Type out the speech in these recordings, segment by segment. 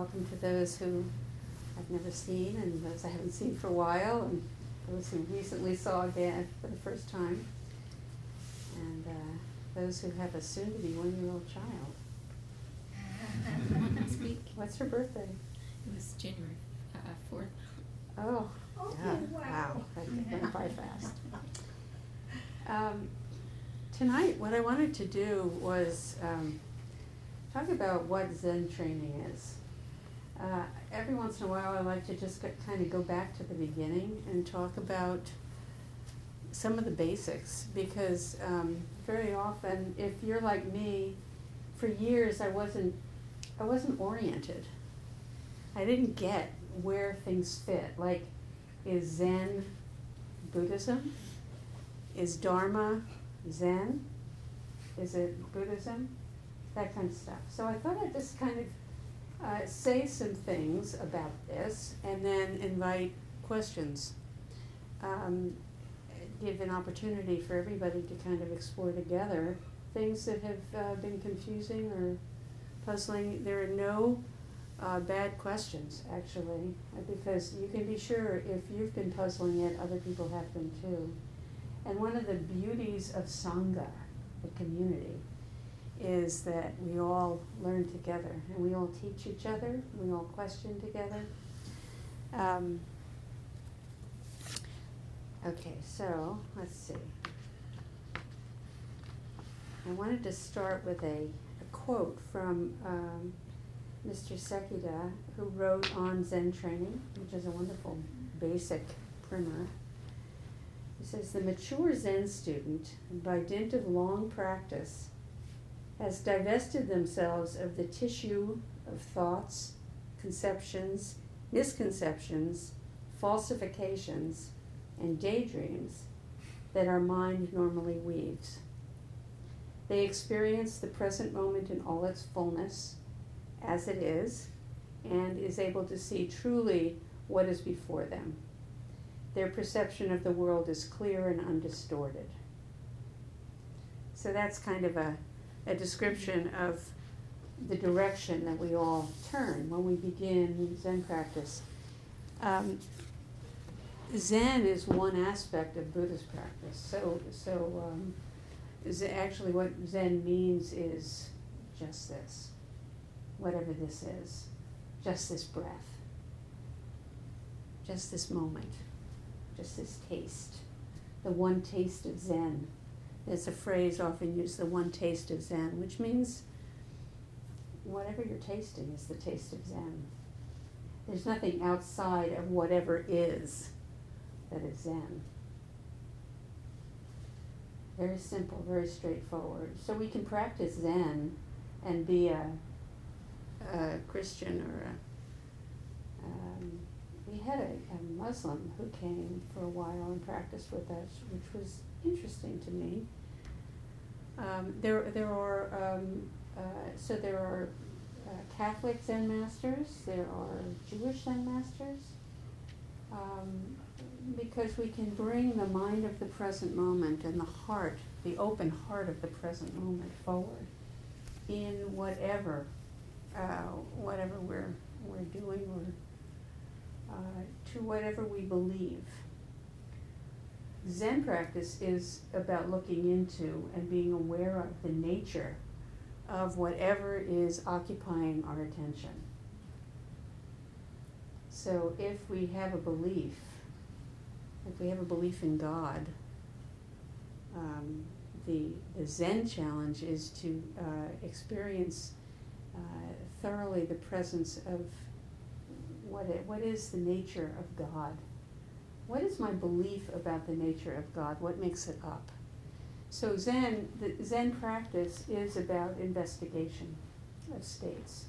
welcome to those who I've never seen and those I haven't seen for a while and those who recently saw again for the first time, and those who have a soon-to-be one-year-old child. Next week. What's her birthday? It was January 4th. Oh, yeah. Wow. That went by fast. Tonight, what I wanted to do was talk about what Zen training is. Every once in a while, I like to just kind of go back to the beginning and talk about some of the basics, because very often, if you're like me, for years I wasn't oriented. I didn't get where things fit. Like, is Zen Buddhism? Is Dharma Zen? Is it Buddhism? That kind of stuff. So I thought I'd just kind of say some things about this and then invite questions. Give an opportunity for everybody to kind of explore together things that have been confusing or puzzling. There are no bad questions, actually, because you can be sure if you've been puzzling it, other people have been too. And one of the beauties of Sangha, the community, is that we all learn together, and we all teach each other, we all question together. Okay, so let's see. I wanted to start with a quote from Mr. Sekida, who wrote on Zen training, which is a wonderful basic primer. He says, "The mature Zen student, by dint of long practice, has divested themselves of the tissue of thoughts, conceptions, misconceptions, falsifications, and daydreams that our mind normally weaves. They experience the present moment in all its fullness, as it is, and is able to see truly what is before them. Their perception of the world is clear and undistorted." So that's kind of a description of the direction that we all turn when we begin Zen practice. Zen is one aspect of Buddhist practice. Actually what Zen means is just this, whatever this is, just this breath, just this moment, just this taste, the one taste of Zen. There's a phrase often used, the one taste of Zen, which means whatever you're tasting is the taste of Zen. There's nothing outside of whatever is that is Zen. Very simple, very straightforward. So we can practice Zen and be a Christian or we had a Muslim who came for a while and practiced with us, which was interesting to me. There are Catholic Zen masters, there are Jewish Zen masters, because we can bring the mind of the present moment and the heart, the open heart of the present moment forward in whatever we're doing, or to whatever we believe. Zen practice is about looking into and being aware of the nature of whatever is occupying our attention. So if we have a belief in God, the Zen challenge is to experience thoroughly the presence of what is the nature of God. What is my belief about the nature of God? What makes it up? So the Zen practice is about investigation of states.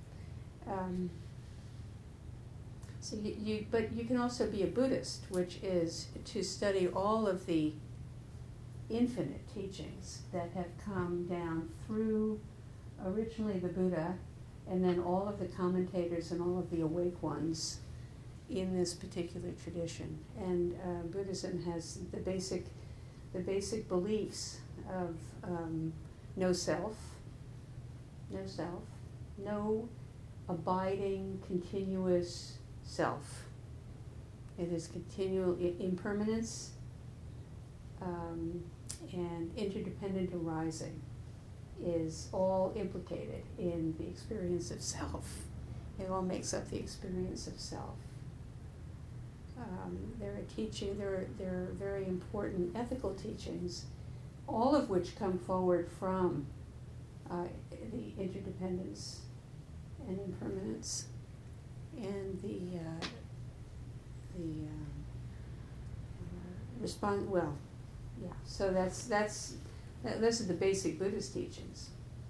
But you can also be a Buddhist, which is to study all of the infinite teachings that have come down through originally the Buddha, and then all of the commentators and all of the awake ones in this particular tradition. And Buddhism has the basic beliefs of no self, no abiding, continuous self. It is continual impermanence and interdependent arising is all implicated in the experience of self. It all makes up the experience of self. There are very important ethical teachings, all of which come forward from the interdependence and impermanence and so those are the basic Buddhist teachings.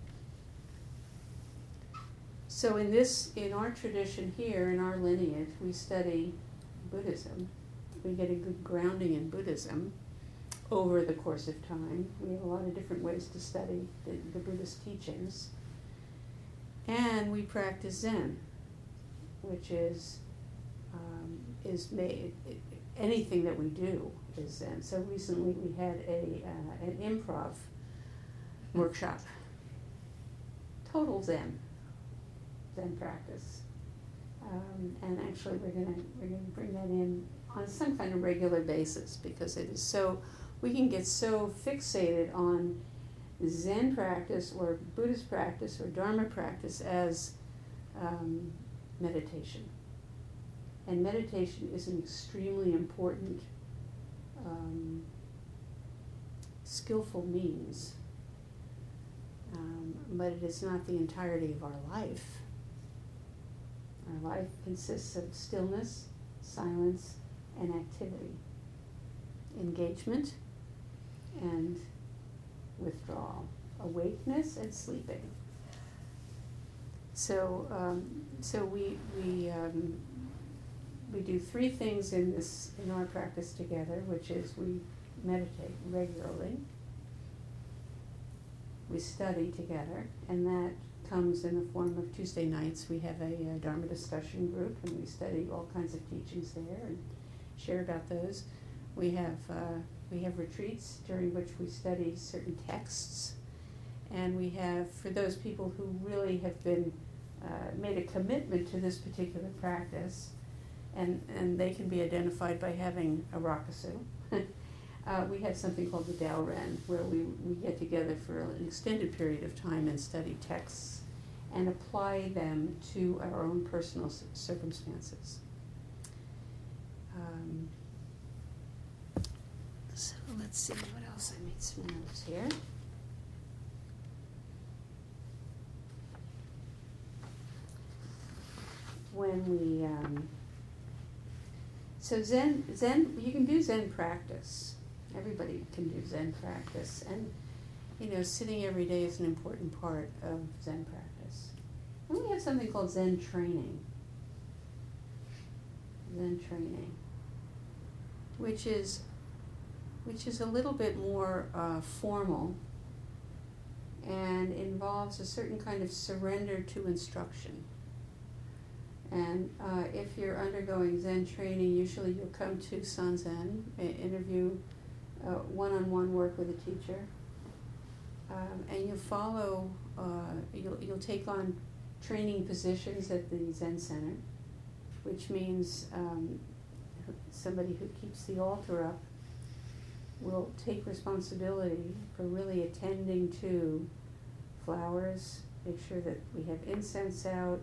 So in our tradition here, in our lineage, we study Buddhism. We get a good grounding in Buddhism over the course of time. We have a lot of different ways to study the Buddhist teachings. And we practice Zen, which is made, anything that we do is Zen. So recently we had an improv workshop. Total Zen practice. And actually we're gonna bring that in on some kind of regular basis, because it is so, we can get so fixated on Zen practice or Buddhist practice or Dharma practice as meditation. And meditation is an extremely important skillful means, but it is not the entirety of our life. Our life consists of stillness, silence, and activity, engagement and withdrawal, awakeness and sleeping. So we do three things in our practice together, which is we meditate regularly, we study together, and that comes in the form of Tuesday nights. We have a Dharma discussion group, and we study all kinds of teachings there and share about those. We have retreats during which we study certain texts, and we have, for those people who really have been made a commitment to this particular practice, and they can be identified by having a rakusu. We have something called the Daoren, where we get together for an extended period of time and study texts and apply them to our own personal circumstances. So let's see, what else? I made some notes here. When we, so Zen, you can do Zen practice. Everybody can do Zen practice. And, sitting every day is an important part of Zen practice. And we have something called Zen training. Zen training, which is a little bit more formal and involves a certain kind of surrender to instruction. And if you're undergoing Zen training, usually you'll come to Sanzen, interview, one-on-one work with a teacher, and you follow, you'll take on training positions at the Zen Center, which means somebody who keeps the altar up will take responsibility for really attending to flowers, make sure that we have incense out.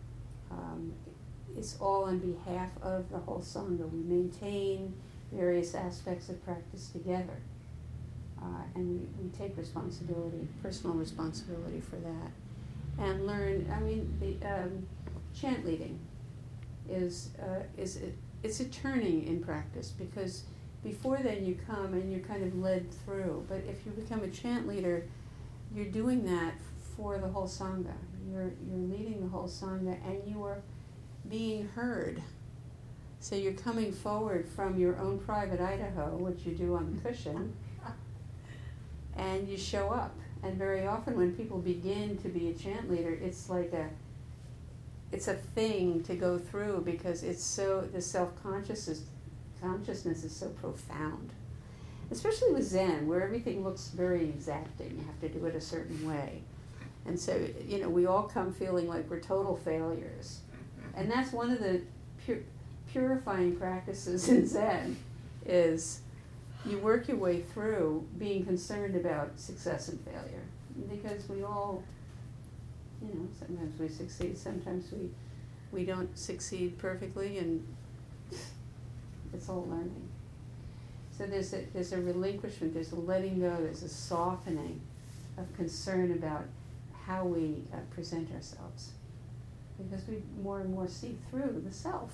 It's all on behalf of the whole Sangha. We maintain various aspects of practice together, and we take responsibility, personal responsibility for that, and learn. The chant leading is it's a turning in practice, because before then you come and you're kind of led through, but if you become a chant leader, you're doing that for the whole Sangha. You're leading the whole Sangha, and you are being heard. So you're coming forward from your own private Idaho, which you do on the cushion, and you show up. And very often when people begin to be a chant leader, it's like it's a thing to go through, because it's so, the consciousness is so profound. Especially with Zen, where everything looks very exacting. You have to do it a certain way. And so, we all come feeling like we're total failures. And that's one of the purifying practices in Zen, is you work your way through being concerned about success and failure. Because we all, sometimes we succeed, sometimes we don't succeed perfectly, and it's all learning. So there's a relinquishment, there's a letting go, there's a softening of concern about how we present ourselves. Because we more and more see through the self.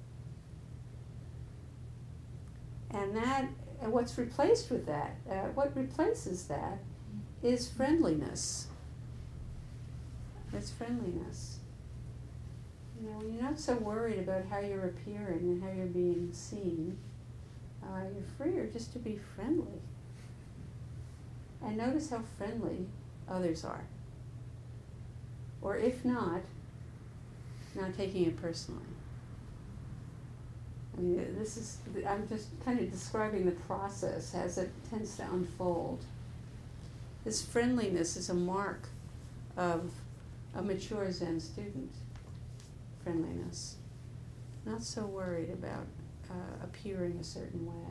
And what's replaced with that, what replaces that is friendliness. It's friendliness. When you're not so worried about how you're appearing and how you're being seen, you're freer just to be friendly. And notice how friendly others are. Or if not taking it personally. I'm just kind of describing the process as it tends to unfold. This friendliness is a mark of a mature Zen student. Friendliness. Not so worried about appearing a certain way.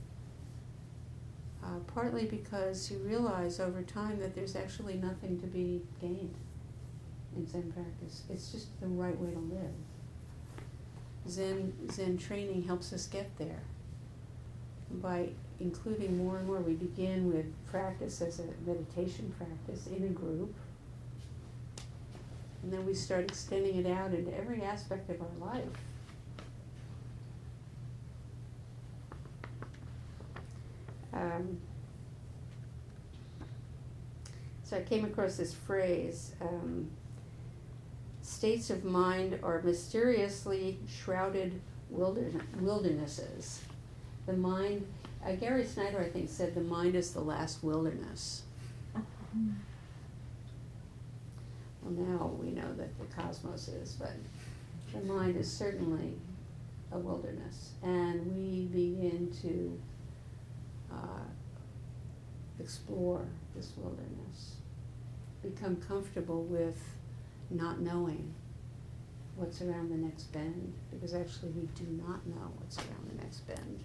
Partly because you realize over time that there's actually nothing to be gained in Zen practice. It's just the right way to live. Zen training helps us get there. By including more and more, we begin with practice as a meditation practice in a group. And then we start extending it out into every aspect of our life. So I came across this phrase, states of mind are mysteriously shrouded wildernesses. The mind, Gary Snyder, I think, said the mind is the last wilderness. Well, now we know that the cosmos is, but the mind is certainly a wilderness. And we begin to explore this wilderness, become comfortable with not knowing what's around the next bend, because actually we do not know what's around the next bend.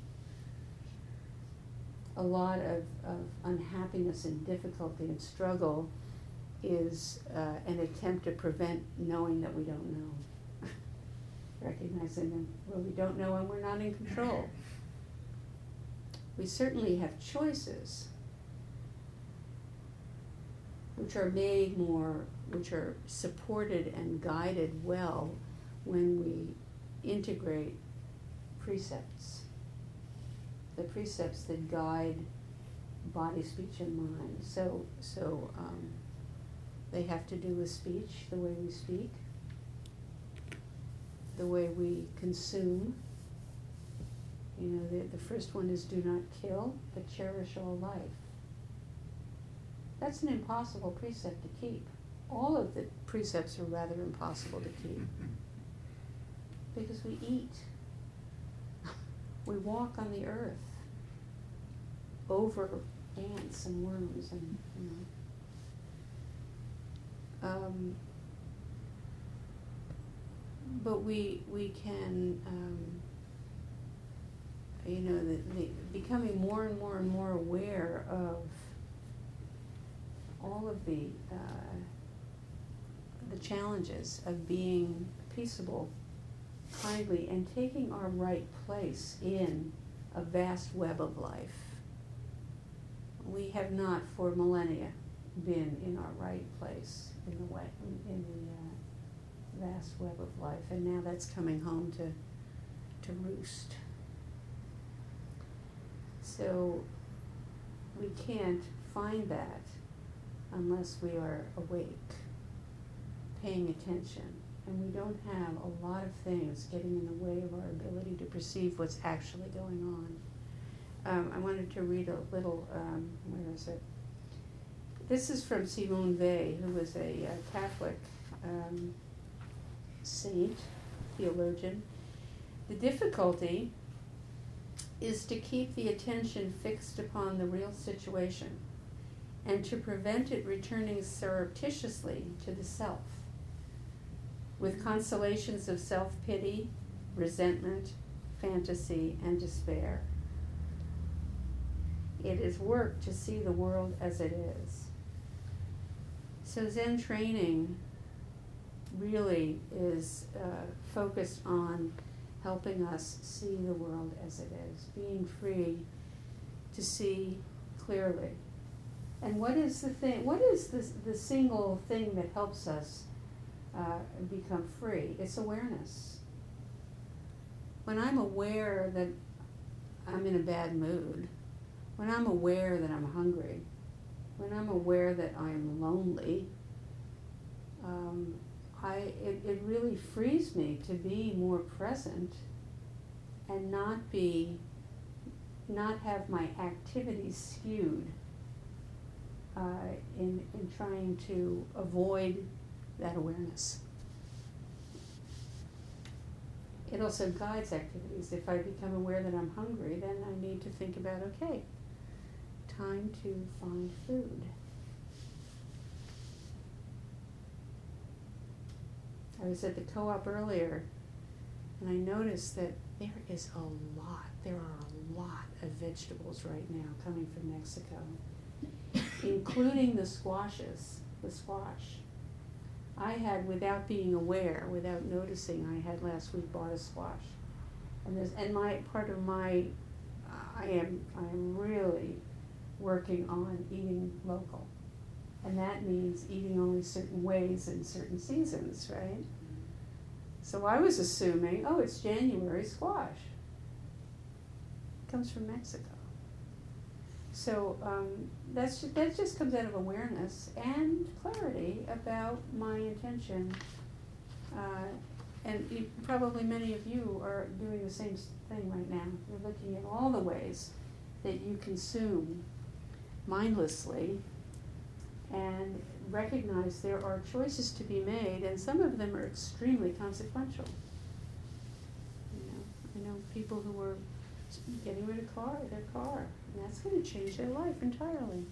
A lot of unhappiness and difficulty and struggle is an attempt to prevent knowing that we don't know. Recognizing that we don't know and we're not in control. We certainly have choices, which are made more, which are supported and guided well when we integrate precepts. The precepts that guide body, speech, and mind. So they have to do with speech, the way we speak, the way we consume. The first one is do not kill, but cherish all life. That's an impossible precept to keep. All of the precepts are rather impossible to keep. Because we eat. We walk on the earth over ants and worms and, but we can, the becoming more and more and more aware of all of the challenges of being peaceable, kindly, and taking our right place in a vast web of life. We have not for millennia been in our right place in the vast web of life, and now that's coming home to roost. So we can't find that unless we are awake, paying attention, and we don't have a lot of things getting in the way of our ability to perceive what's actually going on. I wanted to read a little, where is it? This is from Simone Weil, who was a Catholic saint, theologian. The difficulty is to keep the attention fixed upon the real situation and to prevent it returning surreptitiously to the self, with consolations of self-pity, resentment, fantasy, and despair. It is work to see the world as it is. So Zen training really is focused on helping us see the world as it is, being free to see clearly. And what is the thing? What is the single thing that helps us become free? It's awareness. When I'm aware that I'm in a bad mood, when I'm aware that I'm hungry, when I'm aware that I'm lonely, it really frees me to be more present and not have my activities skewed in trying to avoid that awareness. It also guides activities. If I become aware that I'm hungry, then I need to think about, okay, time to find food. I was at the co-op earlier, and I noticed that there are a lot of vegetables right now coming from Mexico, including the squash. I had, without being aware, without noticing, I had last week bought a squash. I am really working on eating local. And that means eating only certain ways in certain seasons, right? So I was assuming, it's January squash. It comes from Mexico. So that just comes out of awareness and clarity about my intention. And probably many of you are doing the same thing right now. You're looking at all the ways that you consume mindlessly and recognize there are choices to be made, and some of them are extremely consequential. I know people who are getting rid of their car, and that's going to change their life entirely.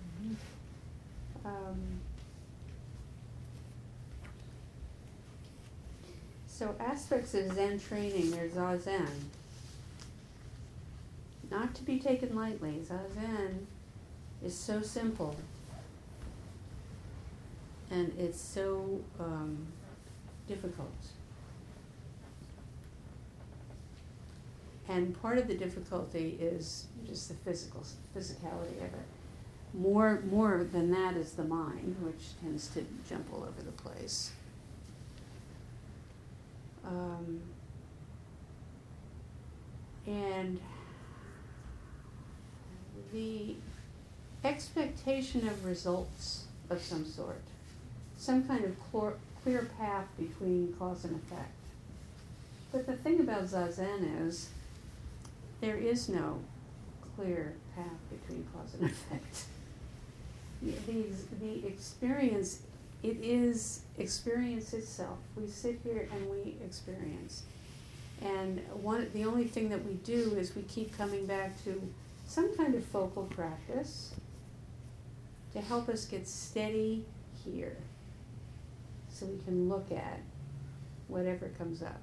So aspects of Zen training, there's Zazen. Not to be taken lightly. Zazen is so simple. And it's so difficult. And part of the difficulty is just the physicality of it. More than that is the mind, which tends to jump all over the place. And the expectation of results of some sort, some kind of clear path between cause and effect. But the thing about Zazen is there is no clear path between cause and effect. The experience, it is experience itself. We sit here and we experience. And the only thing that we do is we keep coming back to some kind of focal practice to help us get steady here, so we can look at whatever comes up.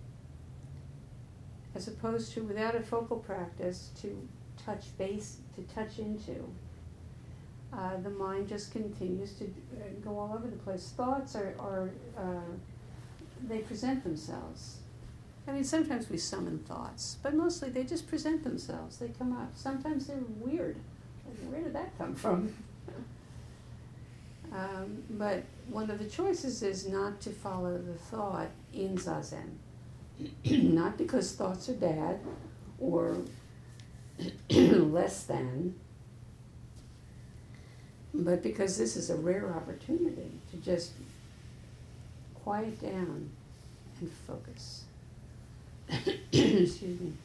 As opposed to, without a focal practice to touch into, the mind just continues to go all over the place. Thoughts are they present themselves. I mean, sometimes we summon thoughts, but mostly they just present themselves. They come up. Sometimes they're weird. Where did that come from? But one of the choices is not to follow the thought in Zazen. Not because thoughts are bad or less than, but because this is a rare opportunity to just quiet down and focus. Excuse me.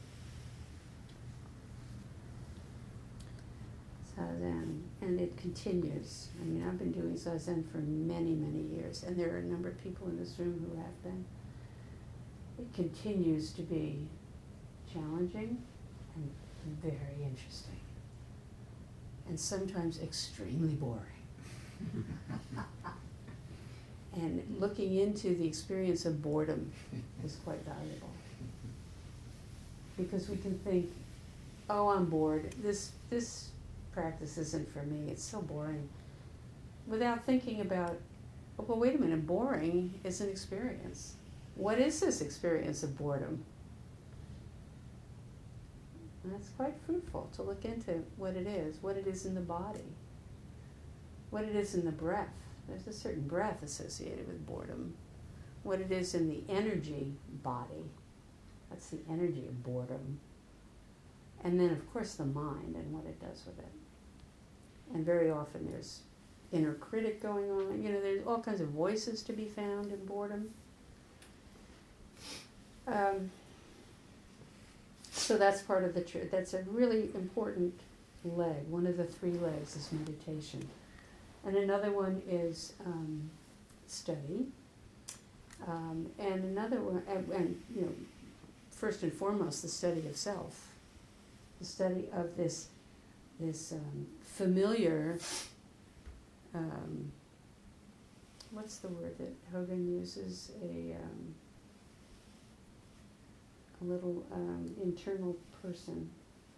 Zazen, and it continues. I mean, I've been doing Zazen for many, many years, and there are a number of people in this room who have been. It continues to be challenging and very interesting. and sometimes extremely boring. And looking into the experience of boredom is quite valuable. Because we can think, oh, I'm bored. This practice isn't for me. It's so boring. Without thinking about, oh, well, wait a minute, boring is an experience. What is this experience of boredom? And that's quite fruitful to look into what it is in the body, what it is in the breath. There's a certain breath associated with boredom. What it is in the energy body. That's the energy of boredom. And then, of course, the mind and what it does with it. And very often there's inner critic going on. You know, there's all kinds of voices to be found in boredom. So that's part of the truth. That's a really important leg. One of the 3 legs is meditation. And another one is study. And another one, and you know, first and foremost, the study of self. The study of this familiar, what's the word that Hogan uses? A little internal person.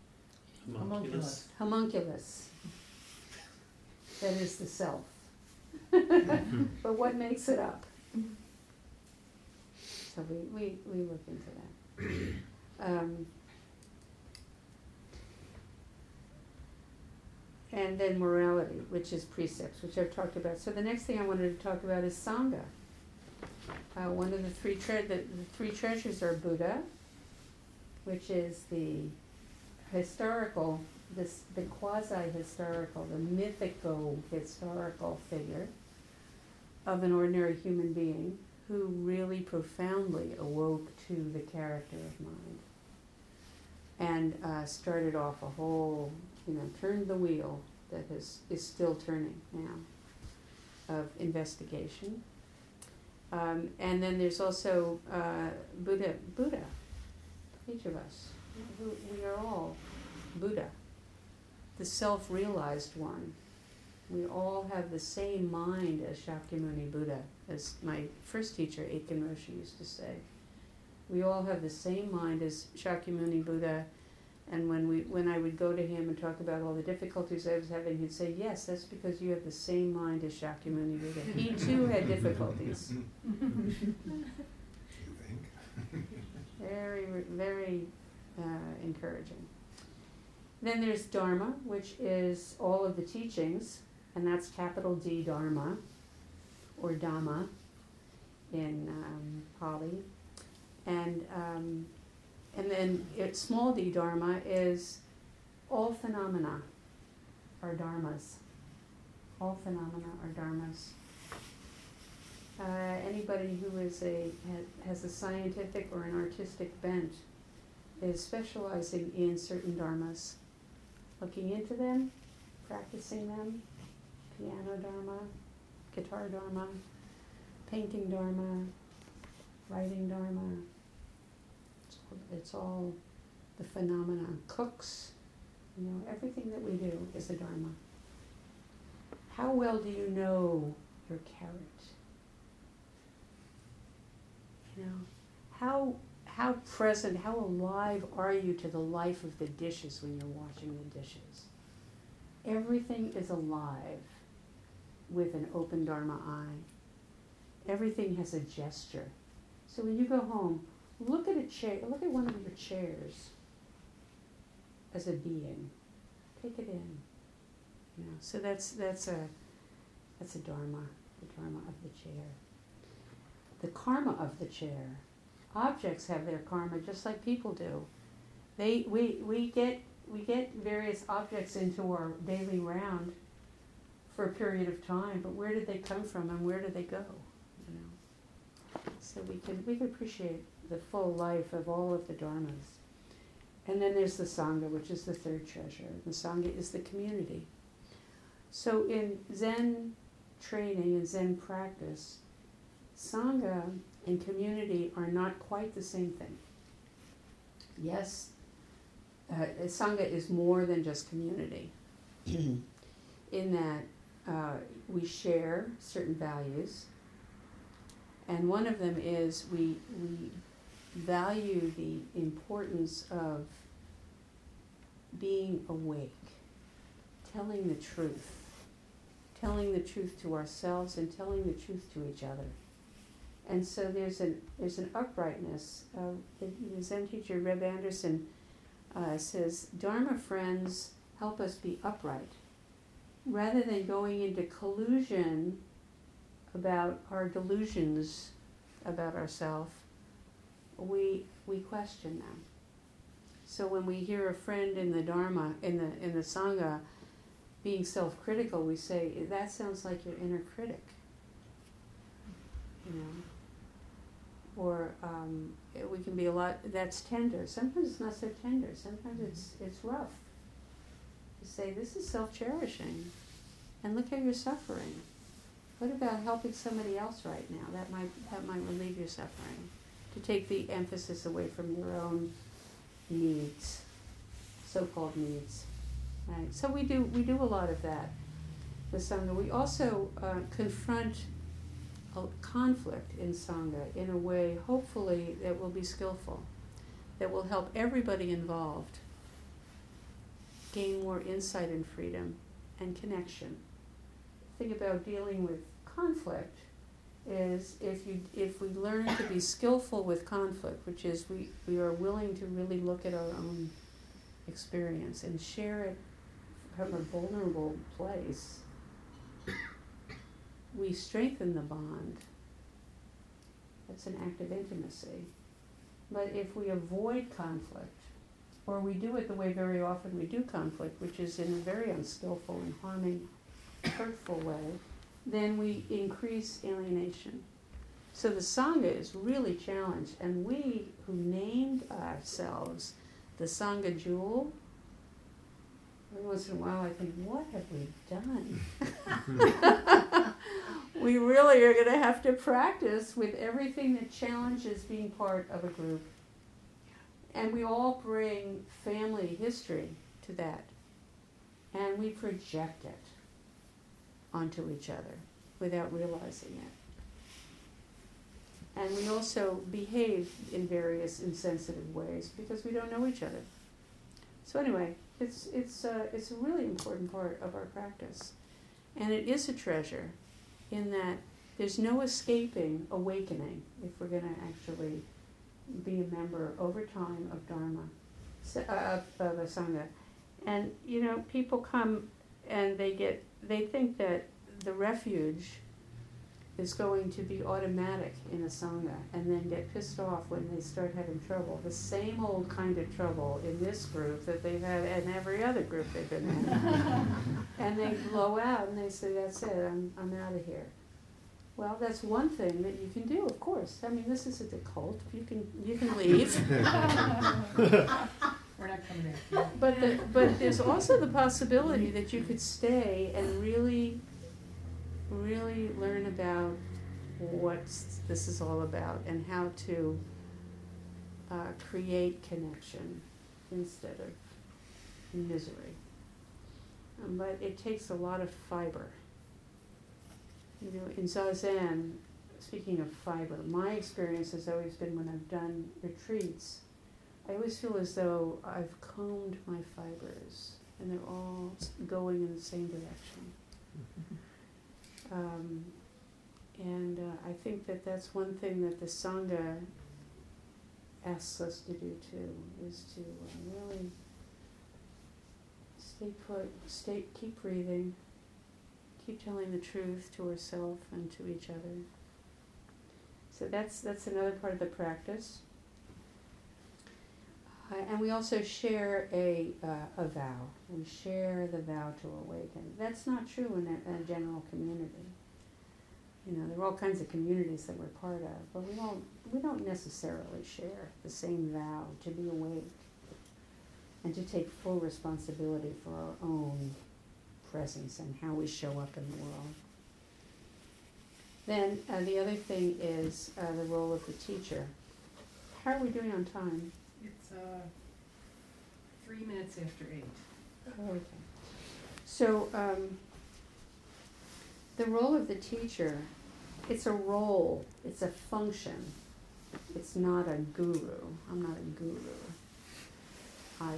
Homunculus. That is the self. But what makes it up? So we look into that. And then morality, which is precepts, which I've talked about. So the next thing I wanted to talk about is Sangha. One of the 3 treasures are Buddha, which is the historical, the quasi-historical, the mythico-historical figure of an ordinary human being who really profoundly awoke to the character of mind and started off a whole, turned the wheel that is still turning now of investigation. And then there's also Buddha, each of us. We are all Buddha, the self-realized one. We all have the same mind as Shakyamuni Buddha, as my first teacher, Aitken Roshi, used to say. We all have the same mind as Shakyamuni Buddha, and when I would go to him and talk about all the difficulties I was having, he'd say, yes, that's because you have the same mind as Shakyamuni Buddha. He too had difficulties. Very, very encouraging. Then there's Dharma, which is all of the teachings, and that's capital D Dharma, or Dhamma in Pali. And then small d Dharma is all phenomena are dharmas. All phenomena are dharmas. Anybody who has a scientific or an artistic bent is specializing in certain dharmas, looking into them, practicing them, piano dharma, guitar dharma, painting dharma, writing dharma. It's all the phenomena. Cooks, everything that we do is a dharma. How well do you know your carrot? How present, how alive are you to the life of the dishes when you're washing the dishes? Everything is alive with an open Dharma eye. Everything has a gesture. So when you go home, look at a chair, look at one of your chairs as a being. Take it in. So that's a Dharma, the Dharma of the chair. The karma of the chair. Objects have their karma just like people do. We get various objects into our daily round for a period of time, but where did they come from and where do they go? So we can appreciate the full life of all of the dharmas. And then there's the Sangha, which is the 3rd treasure. The Sangha is the community. So in Zen training and Zen practice, Sangha and community are not quite the same thing. Yes, Sangha is more than just community. in that we share certain values, and one of them is we value the importance of being awake, telling the truth to ourselves and telling the truth to each other. And so there's an uprightness. The Zen teacher Reb Anderson says, Dharma friends help us be upright. Rather than going into collusion about our delusions about ourselves, we question them. So when we hear a friend in the Dharma, in the Sangha, being self-critical, we say, that sounds like your inner critic. You know? Or we can be a lot, that's tender. Sometimes it's not so tender. Sometimes it's rough. To say, this is self-cherishing. And look how you're suffering. What about helping somebody else right now? That might relieve your suffering. To take the emphasis away from your own needs, so-called needs. Right? So we do a lot of that with Sangha. We also confront a conflict in Sangha in a way, hopefully, that will be skillful, that will help everybody involved gain more insight and freedom and connection. The thing about dealing with conflict is if we learn to be skillful with conflict, which is we are willing to really look at our own experience and share it from a vulnerable place, we strengthen the bond. That's an act of intimacy. But if we avoid conflict, or we do it the way very often we do conflict, which is in a very unskillful and harming, hurtful way, then we increase alienation. So the Sangha is really challenged, and we who named ourselves the Sangha Jewel, every once in a while I think, what have we done? We really are going to have to practice with everything that challenges being part of a group. And we all bring family history to that. And we project it onto each other without realizing it. And we also behave in various insensitive ways because we don't know each other. So anyway, it's a really important part of our practice. And it is a treasure in that there's no escaping awakening if we're going to actually be a member over time of Dharma, of a Sangha. And, you know, people come and they think that the refuge is going to be automatic in a Sangha and then get pissed off when they start having trouble. The same old kind of trouble in this group that they've had in every other group they've been in. And they blow out and they say, that's it, I'm out of here. Well, that's one thing that you can do, of course. I mean, this isn't a cult. You can leave. We're not coming in. But there's also the possibility that you could stay and really, really learn about what this is all about and how to create connection instead of misery. But it takes a lot of fiber. You know, in Zazen, speaking of fiber, my experience has always been when I've done retreats, I always feel as though I've combed my fibers and they're all going in the same direction. I think that that's one thing that the Sangha asks us to do too, is to really stay put, keep breathing, keep telling the truth to ourselves and to each other. So that's another part of the practice. And we also share a vow. We share the vow to awaken. That's not true in a general community. You know, there are all kinds of communities that we're part of, but we don't necessarily share the same vow to be awake and to take full responsibility for our own presence and how we show up in the world. Then the other thing is the role of the teacher. How are we doing on time? It's 3 minutes after 8. Okay. So, the role of the teacher, it's a role, it's a function. It's not a guru. I'm not a guru. I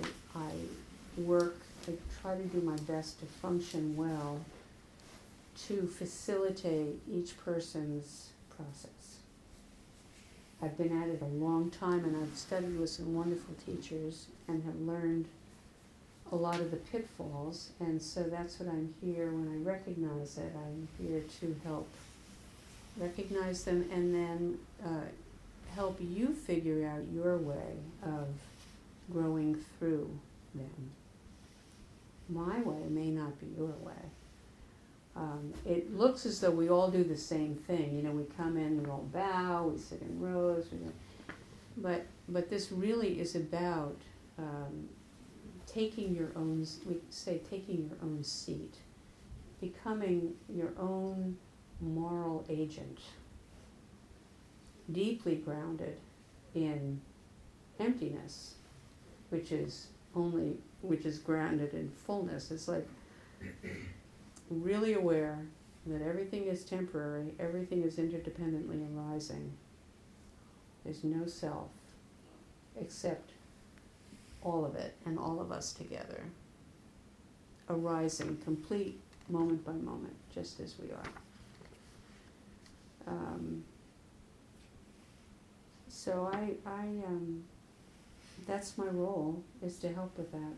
try to do my best to function well to facilitate each person's process. I've been at it a long time, and I've studied with some wonderful teachers and have learned a lot of the pitfalls, and so that's what I'm here when I recognize it. I'm here to help recognize them and then help you figure out your way of growing through them. My way may not be your way. It looks as though we all do the same thing. You know, we come in, we all bow, we sit in rows, but this really is about taking your own seat, becoming your own moral agent, deeply grounded in emptiness, which is grounded in fullness. It's like really aware that everything is temporary, everything is interdependently arising. There's no self except all of it and all of us together, arising complete moment by moment, just as we are. So that's my role, is to help with that,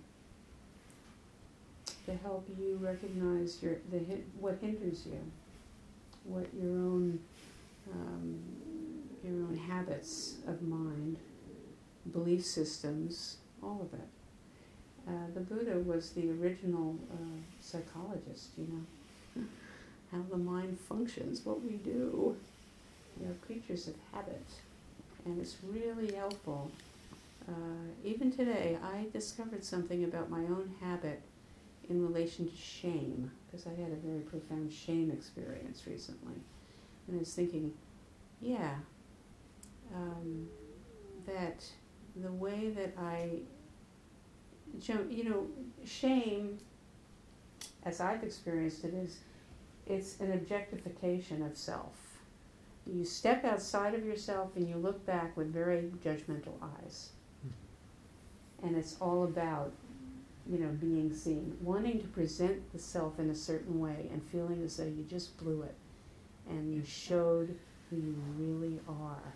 to help you recognize what hinders you, what your own habits of mind, belief systems, all of it. The Buddha was the original psychologist, you know, how the mind functions, what we do. We are creatures of habit, and it's really helpful. Even today, I discovered something about my own habit in relation to shame, because I had a very profound shame experience recently. And I was thinking, that the way that shame, as I've experienced it, it's an objectification of self. You step outside of yourself and you look back with very judgmental eyes. And it's all about, being seen, wanting to present the self in a certain way and feeling as though you just blew it and you showed who you really are.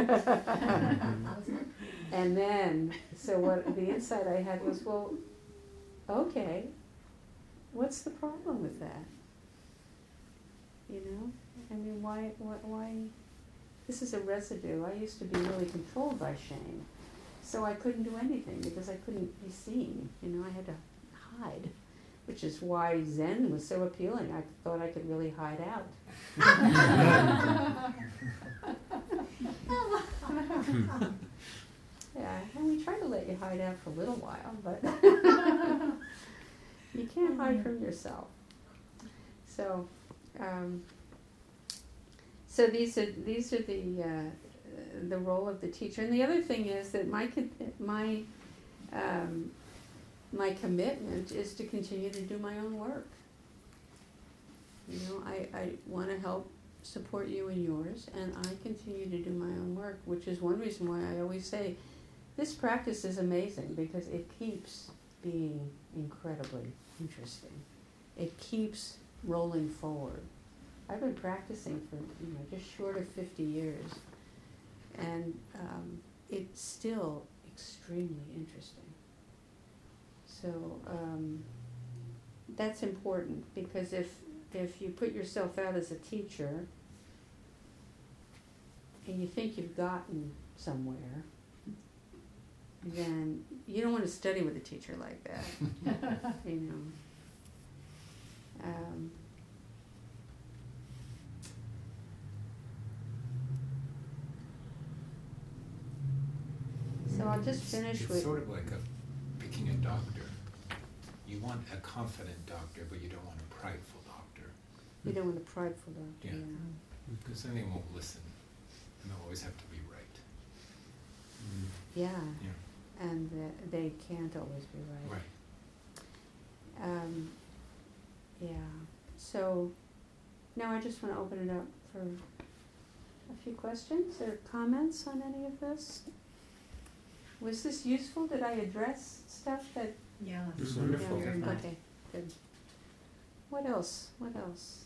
And then, so what the insight I had was, well, okay, what's the problem with that? Why, this is a residue. I used to be really controlled by shame. So I couldn't do anything because I couldn't be seen. I had to hide, which is why Zen was so appealing. I thought I could really hide out. Yeah, and we try to let you hide out for a little while, but you can't hide from yourself. So, these are the role of the teacher. And the other thing is that my commitment is to continue to do my own work. I want to help support you in yours, and I continue to do my own work, which is one reason why I always say this practice is amazing, because it keeps being incredibly interesting. It keeps rolling forward. I've been practicing for just short of 50 years, and it's still extremely interesting. So that's important, because if you put yourself out as a teacher and you think you've gotten somewhere, then you don't want to study with a teacher like that. So I'll just finish with... It's sort of like picking a doctor. You want a confident doctor, but you don't want a prideful doctor. You don't want a prideful doctor, yeah. Because then they won't listen, and they'll always have to be right. Yeah. And they can't always be right. So now I just want to open it up for a few questions or comments on any of this. Was this useful? Did I address stuff that? Yeah. It's wonderful. Yeah, Very much. okay, good. What else? What else?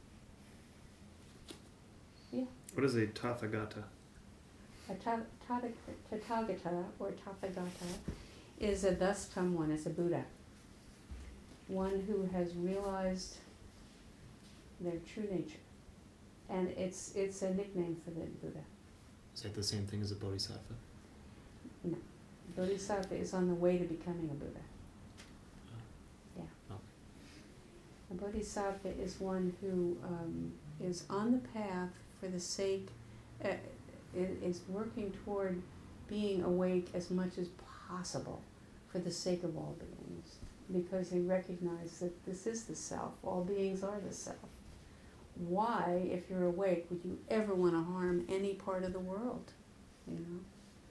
Yeah. What is a Tathagata? A Tathagata or Tathagata is a thus come one, is a Buddha. One who has realized their true nature. And it's a nickname for the Buddha. Is that the same thing as a Bodhisattva? No. Bodhisattva is on the way to becoming a Buddha. Yeah. Okay. A Bodhisattva is one who is on the path for the sake, is working toward being awake as much as possible for the sake of all beings, because they recognize that this is the self. All beings are the self. Why, if you're awake, would you ever want to harm any part of the world? You know?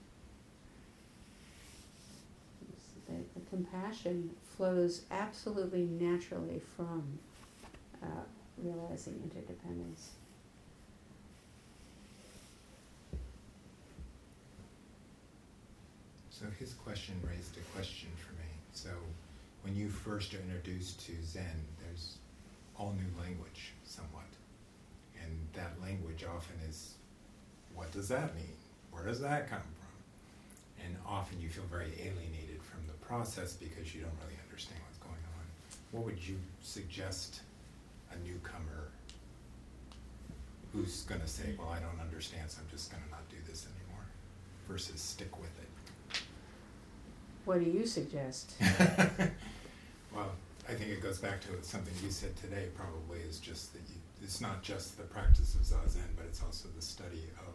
The compassion flows absolutely naturally from realizing interdependence. So his question raised a question for me. So when you first are introduced to Zen, there's all new language somewhat. And that language often is, what does that mean? Where does that come from? And often you feel very alienated from the process because you don't really understand what's going on. What would you suggest a newcomer who's going to say, well, I don't understand, so I'm just going to not do this anymore, versus stick with it? What do you suggest? Well, I think it goes back to something you said today, probably, is just that it's not just the practice of Zazen, but it's also the study of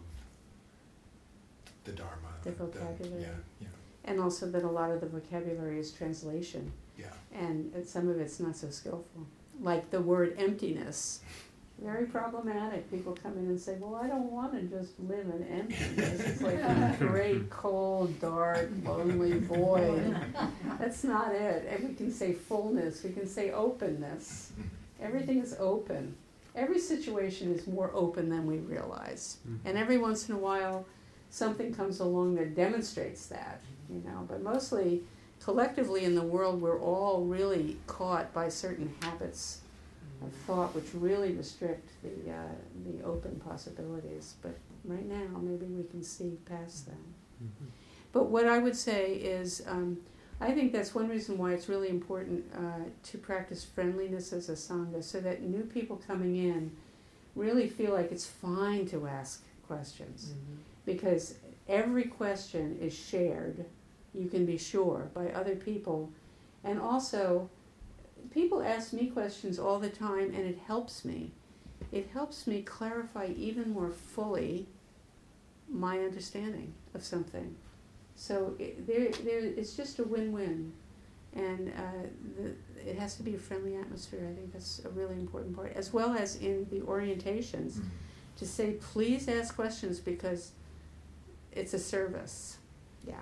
the Dharma. The vocabulary. Yeah. And also that a lot of the vocabulary is translation, Yeah. and some of it's not so skillful. Like the word emptiness. Very problematic. People come in and say, well, I don't want to just live in emptiness. It's like a great, cold, dark, lonely void. That's not it. And we can say fullness. We can say openness. Everything is open. Every situation is more open than we realize. And every once in a while, something comes along that demonstrates that, you know. But mostly, collectively in the world, we're all really caught by certain habits of thought which really restrict the open possibilities. But right now, maybe we can see past them. Mm-hmm. But what I would say is, I think that's one reason why it's really important to practice friendliness as a Sangha, so that new people coming in really feel like it's fine to ask questions. Mm-hmm. Because every question is shared, you can be sure, by other people. And also, people ask me questions all the time, and it helps me. It helps me clarify even more fully my understanding of something. So it's just a win-win. And it has to be a friendly atmosphere. I think that's a really important part. As well as in the orientations, to say, please ask questions, because it's a service. Yeah.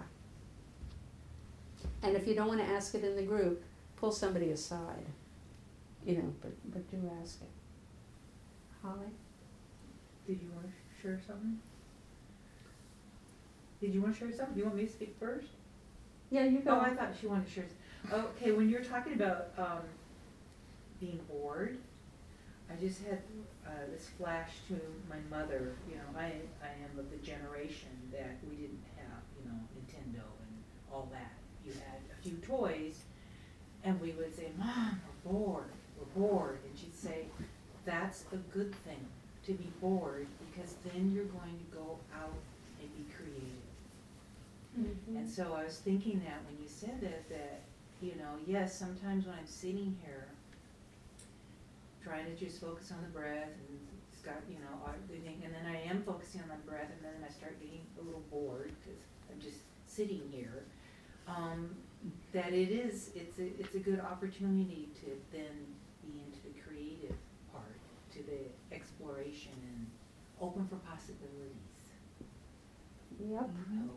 And if you don't want to ask it in the group, pull somebody aside, you know, but do ask it. Holly? Did you want to share something? Did you want to share something? Do you want me to speak first? Yeah, you go. Oh, I thought she wanted to share. Okay, when you're talking about being bored, I just had this flash to my mother. You know, I am of the generation that we didn't have, you know, Nintendo and all that. You had a few toys, and we would say, Mom, we're bored. And she'd say, that's a good thing, to be bored, because then you're going to go out and be creative. Mm-hmm. And so I was thinking that when you said that, you know, yes, sometimes when I'm sitting here trying to just focus on the breath and it's got, you know, everything, and then I am focusing on the breath, and then I start getting a little bored because I'm just sitting here, that it's a good opportunity to then be into the creative part, to the exploration and open for possibilities. Yep.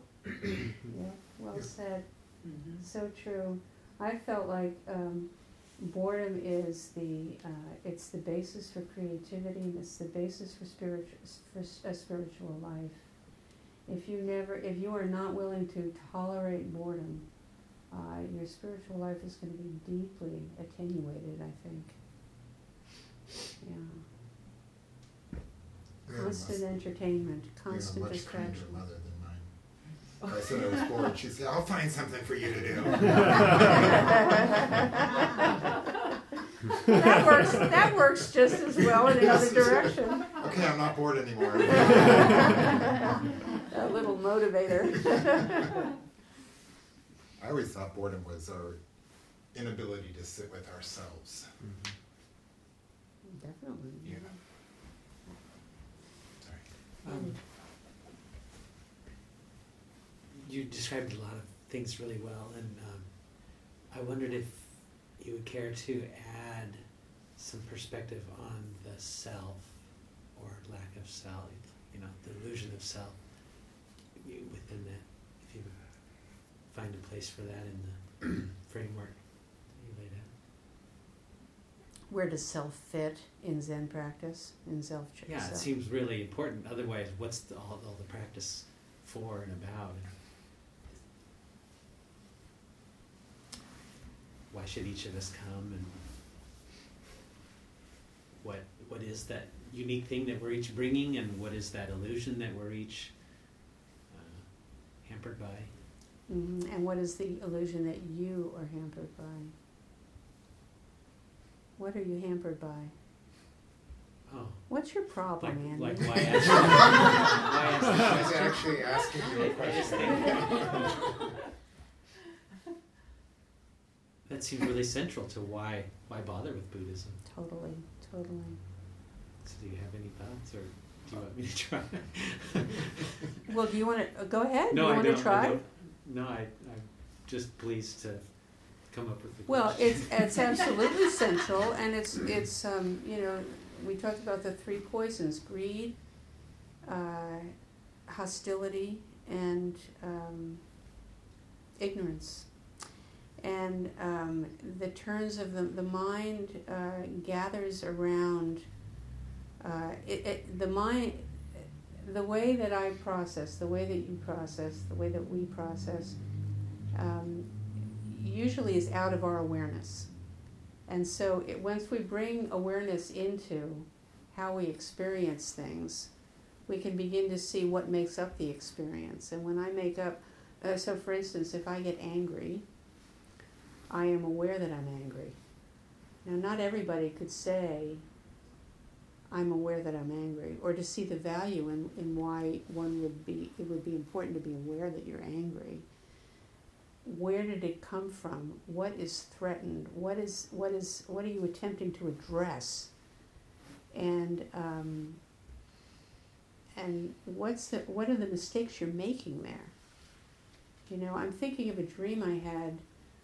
So, Yep. Well said. mm-hmm. So true. I felt like boredom is it's the basis for creativity, and it's the basis for a spiritual life. If you are not willing to tolerate boredom, your spiritual life is going to be deeply attenuated, I think. Yeah. Constant entertainment, constant You're a much kinder distraction. mother than mine. If I said I was bored, she'd say, I'll find something for you to do. That works just as well in the other direction. Okay, I'm not bored anymore. A little motivator. I always thought boredom was our inability to sit with ourselves. Definitely. Yeah. Sorry. You described a lot of things really well, and I wondered if you would care to add some perspective on the self or lack of self, the illusion of self within that, if you find a place for that in the framework you laid out. Where does self fit in Zen practice, in self-choice? Yeah, it seems really important. Otherwise, what's all the practice for and about? Why should each of us come, and what is that unique thing that we're each bringing, and what is that illusion that we're each hampered by? Mm-hmm. And what is the illusion that you are hampered by? What are you hampered by? Oh, What's your problem, Andy? like why ask? Why ask? She's actually asking you a question. That seems really central to why bother with Buddhism. Totally. So do you have any thoughts, or do you want me to try? Well, do you want to go ahead? No, do you I want don't. to try? I'm just pleased to come up with the Well, question. it's absolutely central, and it's we talked about the three poisons: greed, hostility, and ignorance. And the turns of the mind gathers around the mind. The way that I process, the way that you process, the way that we process, usually is out of our awareness. And so once we bring awareness into how we experience things, we can begin to see what makes up the experience. And when I make up, so for instance, if I get angry, I am aware that I'm angry. Now, not everybody could say, I'm aware that I'm angry, or to see the value in why it would be important to be aware that you're angry. Where did it come from? What is threatened? What are you attempting to address? And what are the mistakes you're making there? I'm thinking of a dream I had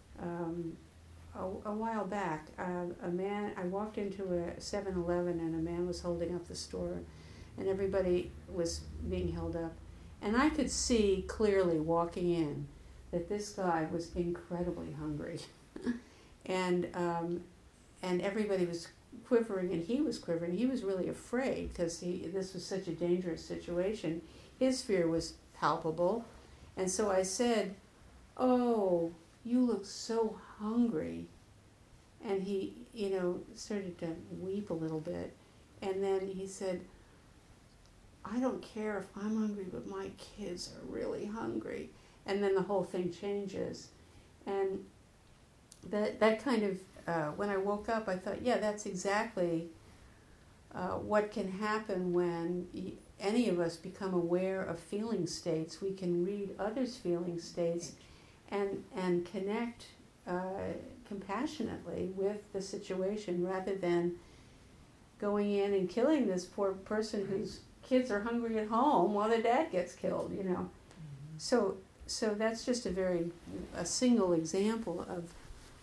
a while back. I walked into a 7-Eleven, and a man was holding up the store, and everybody was being held up. And I could see clearly walking in that this guy was incredibly hungry. And everybody was quivering, and he was quivering. He was really afraid because this was such a dangerous situation. His fear was palpable. And so I said, "Oh, you look so hungry." And he, started to weep a little bit. And then he said, "I don't care if I'm hungry, but my kids are really hungry." And then the whole thing changes. And that kind of, when I woke up, I thought, yeah, that's exactly what can happen when any of us become aware of feeling states. We can read others' feeling states and connect compassionately with the situation, rather than going in and killing this poor person whose kids are hungry at home while their dad gets killed, Mm-hmm. So that's just a single example of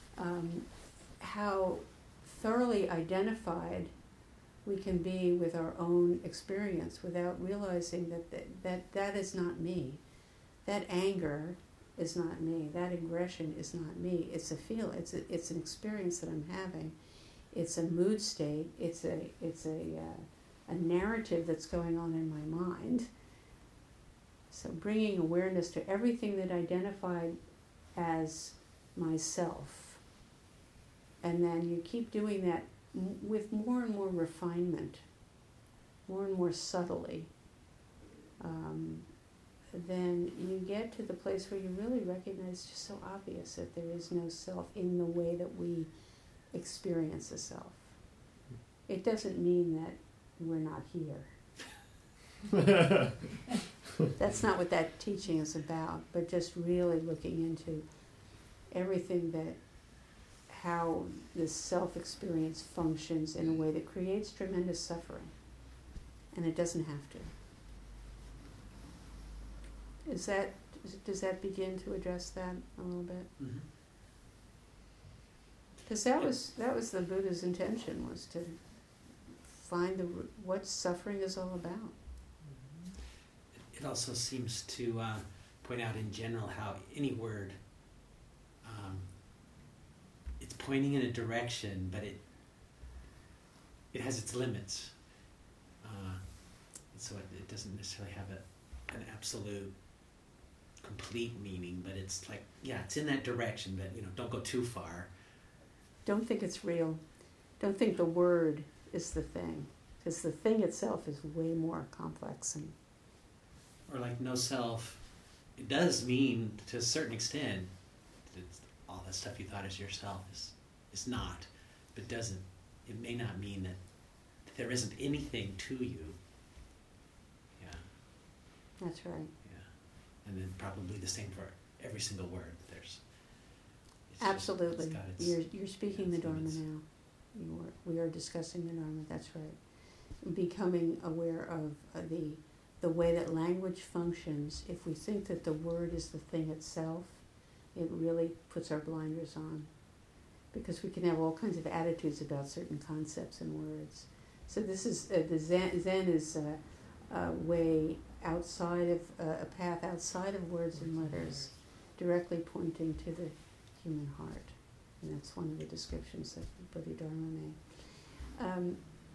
how thoroughly identified we can be with our own experience without realizing that is not me. That anger is not me. That aggression is not me. It's a feel. It's an experience that I'm having. It's a mood state. It's a narrative that's going on in my mind. So bringing awareness to everything that identified as myself, and then you keep doing that with more and more refinement, more and more subtly. Then you get to the place where you really recognize it's just so obvious that there is no self in the way that we experience a self. It doesn't mean that we're not here. That's not what that teaching is about, but just really looking into everything that, how this self-experience functions in a way that creates tremendous suffering. And it doesn't have to. Does that begin to address that a little bit? Mhm. Because that was the Buddha's intention, was to find what suffering is all about. It also seems to point out in general how any word, it's pointing in a direction, but it has its limits. So it doesn't necessarily have an absolute, complete meaning, but it's like, yeah, it's in that direction, but don't go too far. Don't think it's real. Don't think the word is the thing, because the thing itself is way more complex. And Or like no self, it does mean to a certain extent that all that stuff you thought is yourself is not, but it may not mean that there isn't anything to you. Yeah, that's right. yeah. And then probably the same for every single word. Absolutely. It's got its, You're speaking the its Dharma limits. now. We are discussing the Dharma, that's right. Becoming aware of the way that language functions. If we think that the word is the thing itself, it really puts our blinders on. Because we can have all kinds of attitudes about certain concepts and words. So this is, the Zen is a way outside of, a path outside of words and letters, directly pointing to the human heart. And that's one of the descriptions that Bodhidharma made.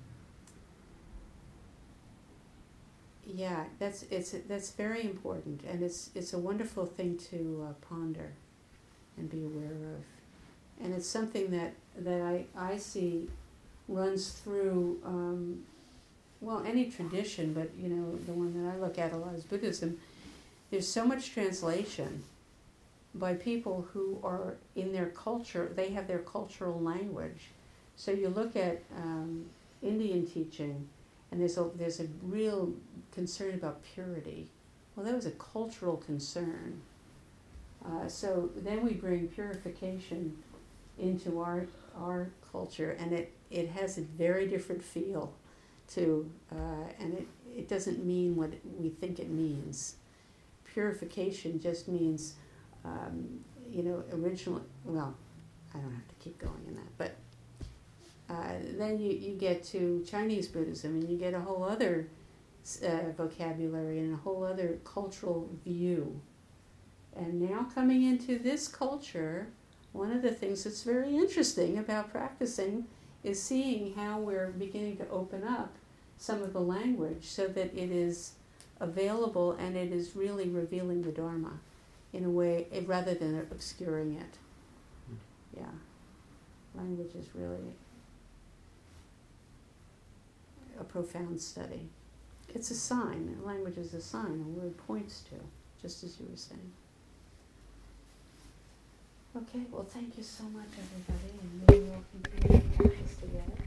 Yeah, that's very important, and it's a wonderful thing to ponder and be aware of, and it's something that I see runs through any tradition, but the one that I look at a lot is Buddhism. There's so much translation by people who are in their culture. They have their cultural language. So you look at Indian teaching, and there's a real concern about purity. Well, that was a cultural concern. So then we bring purification into our culture, and it has a very different feel to, and it doesn't mean what we think it means. Purification just means, originally, well, I don't have to keep going in that, but then you get to Chinese Buddhism, and you get a whole other vocabulary and a whole other cultural view. And now coming into this culture, one of the things that's very interesting about practicing is seeing how we're beginning to open up some of the language so that it is available and it is really revealing the Dharma in a way, rather than obscuring it. Yeah. Language is really a profound study. It's a sign. Language is a sign. A word points to, just as you were saying. Okay, well, thank you so much, everybody, and maybe we'll continue to practice together.